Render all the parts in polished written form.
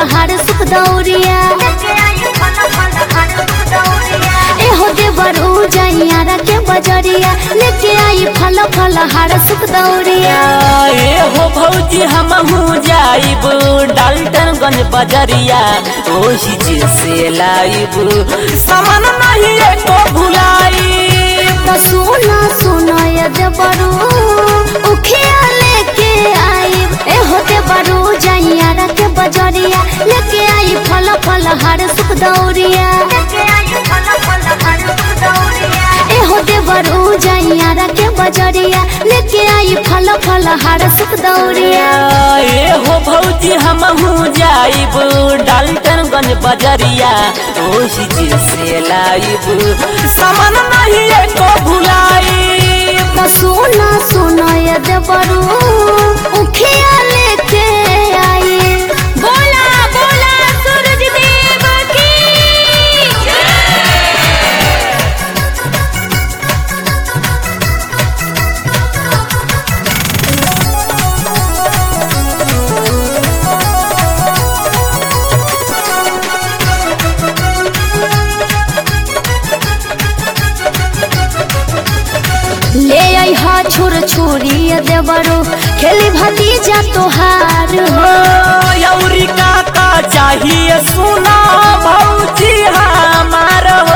हार सुख दौरिया एहो देवरू जैयारा के बजरिया लेके आई फल फल हार सुख दौरिया। हो भौजी हमहू जाइब डाल्टनगंज बजरिया ओही जैसे लाइब सामान नहीं एको भुलाई। तो सुना सुना ये देवरू उखिया लेके आई एहो देवरू जैयारा के बजरिया लेके आई फल फल हार सुख दौरिया एहो देवरू जैयारा के बजरिया लेके आई फल फल हार सुख दौरिया। हो भौजी हमहू जाइब डाल्टनगंज बजरिया ओही जैसे लाइब सामान नहीं एको भुलाई। तो सुना सुना ये देवरू उखिया लेके आई बोला बोला सूरज देव की ले आई हा छुर छुरी देवरू खेली भतीजा तोहार हो यौरी का चाहिए सुना भौजी हमार हो।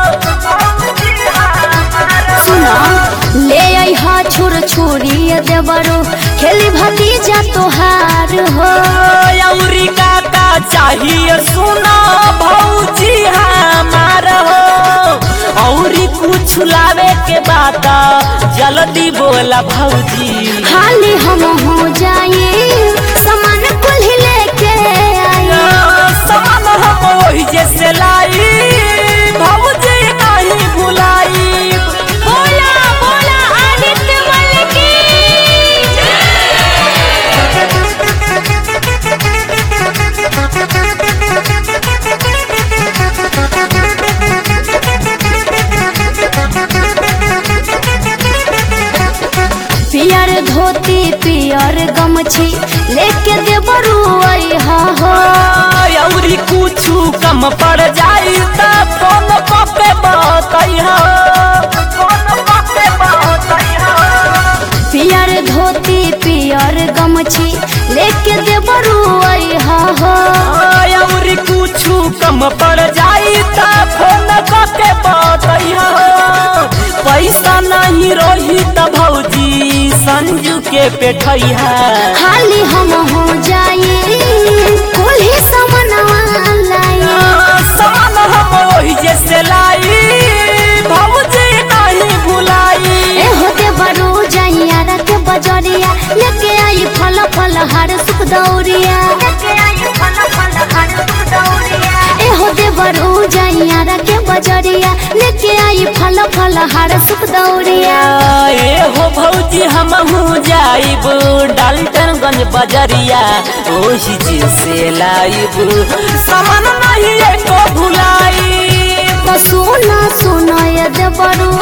सुना ले आई हा छुर छुरी देवरू खेली भतीजा तोहार हो यौरी का चाहिए सुना भौजी हमार हो। औरी कुछ लावे के बात जल्दी बोला भौजी हाली हम हो जाए सामान कुल लेके आई सामान हम वही जैसे लाई भौजी नहीं भुलाई। बोला बोला आदित्य मल की पियर धोती पियर गमछी लेके देवरू आई हा हो यौरी कुछ कम पड़ जाई त फोन पे बताइहा। पियर धोती पियर गमछी लेके देवरू आई हा हो यौरी कुछ कम पड़ जाई त फोन पे बताइहा। पैसा नहीं रही त भौजी संजू के पेठैहा हाली हम हो जाए कुल ही सामनवा लाई सामान हम वही जैसे लाई भौजी नहीं भुलाई। एहो देवरू जैयारा के बजरिया लेके आई फल फल हार सुख दौरिया एहो देवरू जैयारा के बजरिया लेके आई फल फल हार सुख दौरिया। हो भौजी हमहू जाइब डाल्टनगंज बजरिया ओही जैसे लाइब सामान नहीं एको भुलाई। तो सुना सुना ये देवरू